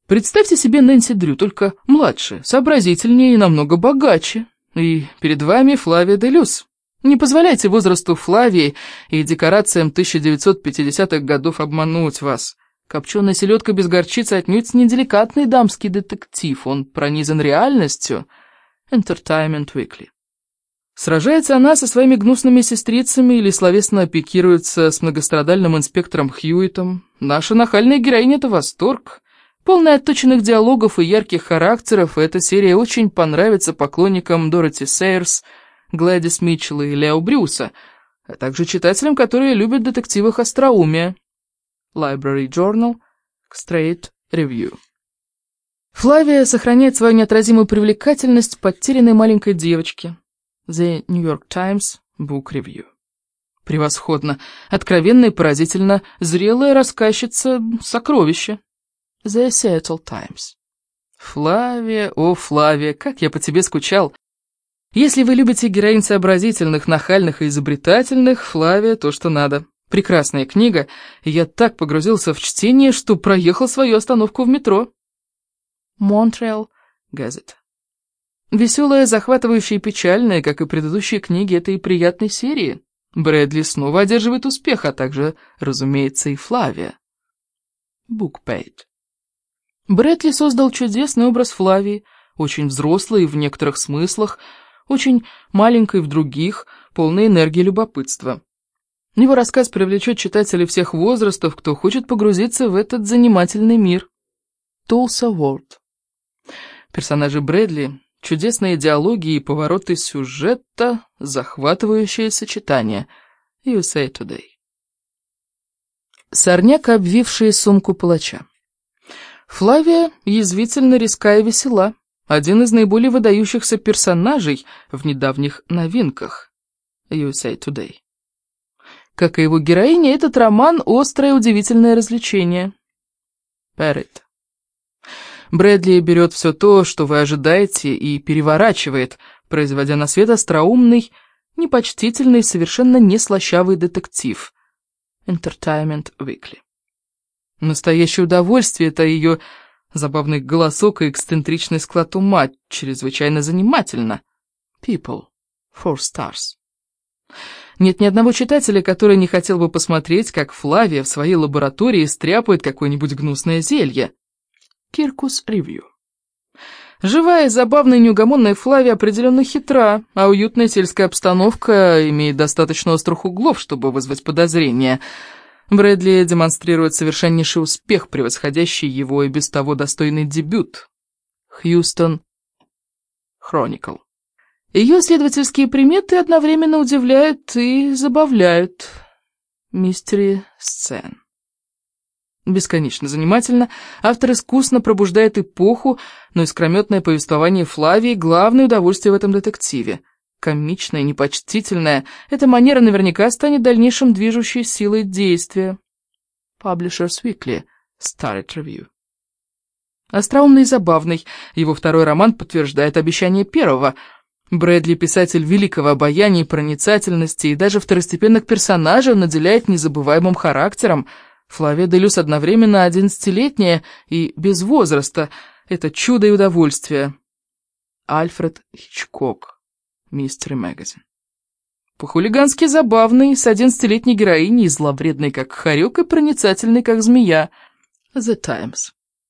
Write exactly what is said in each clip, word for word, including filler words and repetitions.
Представьте себе Нэнси Дрю, только младше, сообразительнее и намного богаче. И перед вами Флавия де Люс. Не позволяйте возрасту Флавии и декорациям тысяча девятьсот пятидесятых годов обмануть вас. Копченая селедка без горчицы отнюдь не деликатный дамский детектив, он пронизан реальностью. Entertainment Weekly. Сражается она со своими гнусными сестрицами или словесно пикируется с многострадальным инспектором Хьюитом. Наша нахальная героиня — это восторг. Полная отточенных диалогов и ярких характеров, эта серия очень понравится поклонникам Дороти Сейерс, Глэдис Митчелла и Лео Брюса, а также читателям, которые любят в детективах остроумие. Library Journal, Straight Review. Флавия сохраняет свою неотразимую привлекательность потерянной маленькой девочки. The New York Times Book Review. Превосходно, откровенно и поразительно зрелая рассказчица сокровища. The Seattle Times. Флавия, о, Флавия, как я по тебе скучал. Если вы любите героинь сообразительных, нахальных и изобретательных, Флавия — то, что надо. Прекрасная книга, и я так погрузился в чтение, что проехал свою остановку в метро. Montreal Gazette. Веселая, захватывающая и печальная, как и предыдущие книги этой приятной серии. Брэдли снова одерживает успех, а также, разумеется, и Флавия. BookPage. Брэдли создал чудесный образ Флавии, очень взрослый в некоторых смыслах, очень маленькой в других, полной энергии и любопытства. Его рассказ привлечет читателей всех возрастов, кто хочет погрузиться в этот занимательный мир. Tulsa World. Персонажи Брэдли, чудесные диалоги и повороты сюжета, захватывающее сочетание. ю эс эй Today. Сорняк, обвивший сумку палача. Флавия язвительно резка и весела, один из наиболее выдающихся персонажей в недавних новинках. ю эс эй Today. Как и его героиня, этот роман — острое удивительное развлечение. Parrot. Брэдли берет все то, что вы ожидаете, и переворачивает, производя на свет остроумный, непочтительный, совершенно не слащавый детектив. Entertainment Weekly. Настоящее удовольствие — это ее забавный голосок и эксцентричный склад ума, чрезвычайно занимательно. People. Four stars. Нет ни одного читателя, который не хотел бы посмотреть, как Флавия в своей лаборатории стряпает какое-нибудь гнусное зелье. Киркус Ревью. Живая, забавная и неугомонная Флавия определенно хитра, а уютная сельская обстановка имеет достаточно острых углов, чтобы вызвать подозрения. Брэдли демонстрирует совершеннейший успех, превосходящий его и без того достойный дебют. Хьюстон Хроникл. Ее исследовательские приметы одновременно удивляют и забавляют. Мистери сцен. Бесконечно занимательно, автор искусно пробуждает эпоху, но искрометное повествование Флавии — главное удовольствие в этом детективе. Комичная, непочтительная, эта манера наверняка станет дальнейшим движущей силой действия. Publishers Weekly, Starret Review. Остроумный и забавный, его второй роман подтверждает обещание первого. Брэдли — писатель великого обаяния и проницательности, и даже второстепенных персонажей он наделяет незабываемым характером. Флавия де Люс одновременно одиннадцатилетняя и без возраста. Это чудо и удовольствие. Альфред Хичкок, Mystery Magazine. По-хулигански забавный, с одиннадцатилетней героиней, зловредный как хорек и проницательный как змея. The Times.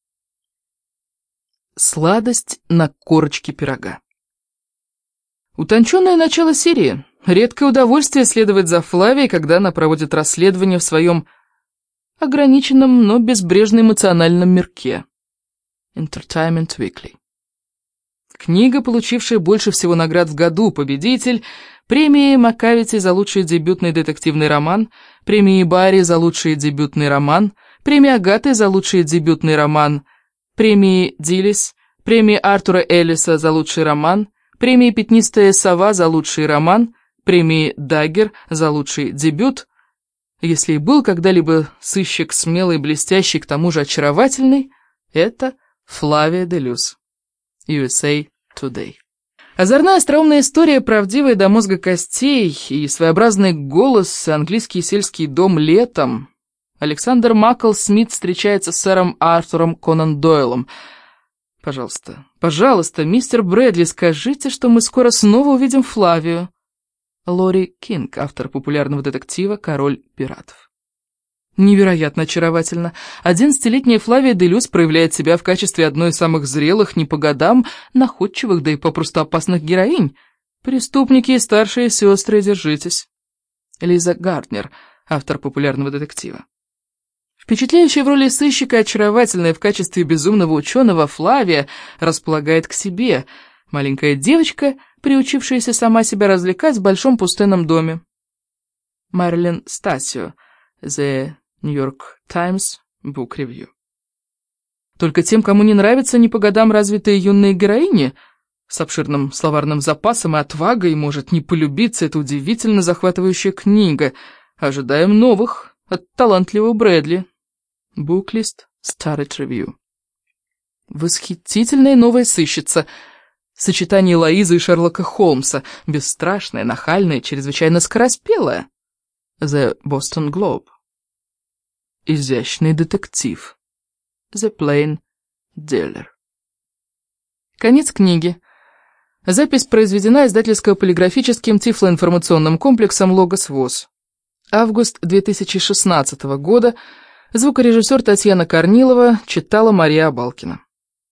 Сладость на корочке пирога. Утонченное начало серии. Редкое удовольствие следовать за Флавией, когда она проводит расследование в своем ограниченном, но безбрежно эмоциональном мирке. Entertainment Weekly. Книга, получившая больше всего наград в году, победитель, премии Маккавити за лучший дебютный детективный роман, премии Барри за лучший дебютный роман, премии Агаты за лучший дебютный роман, премии Диллис, премии Артура Эллиса за лучший роман, премии Пятнистая сова за лучший роман, премии Даггер за лучший дебют. Если и был когда-либо сыщик смелый, блестящий, к тому же очаровательный, это Флавия де Люс. ю эс эй Today. Озорная остроумная история, правдивая до мозга костей, и своеобразный голос, английский сельский дом летом. Александр Маккл Смит встречается с сэром Артуром Конан Дойлом. Пожалуйста, пожалуйста, мистер Брэдли, скажите, что мы скоро снова увидим Флавию. Лори Кинг, автор популярного детектива «Король пиратов». Невероятно очаровательно. Одиннадцатилетняя Флавия де Люс проявляет себя в качестве одной из самых зрелых, не по годам, находчивых, да и попросту опасных героинь. Преступники и старшие сестры, держитесь. Лиза Гарднер, автор популярного детектива. Впечатляющая в роли сыщика, очаровательная в качестве безумного ученого, Флавия располагает к себе. Маленькая девочка, приучившаяся сама себя развлекать в большом пустынном доме. Мэрилин Стасио, The New York Times Book Review. Только тем, кому не нравятся не по годам развитые юные героини, с обширным словарным запасом и отвагой, может не полюбиться эта удивительно захватывающая книга. Ожидаем новых от талантливого Брэдли. Буклист Старрет Ревью. Восхитительная новая сыщица. Сочетание Лоизы и Шерлока Холмса. Бесстрашная, нахальная, чрезвычайно скороспелая. The Boston Globe. Изящный детектив. The Plain Dealer. Конец книги. Запись произведена издательско-полиграфическим тифлоинформационным комплексом «Логос ВОС». Август две тысячи шестнадцатого года. Звукорежиссер Татьяна Корнилова читала Мария Абалкина.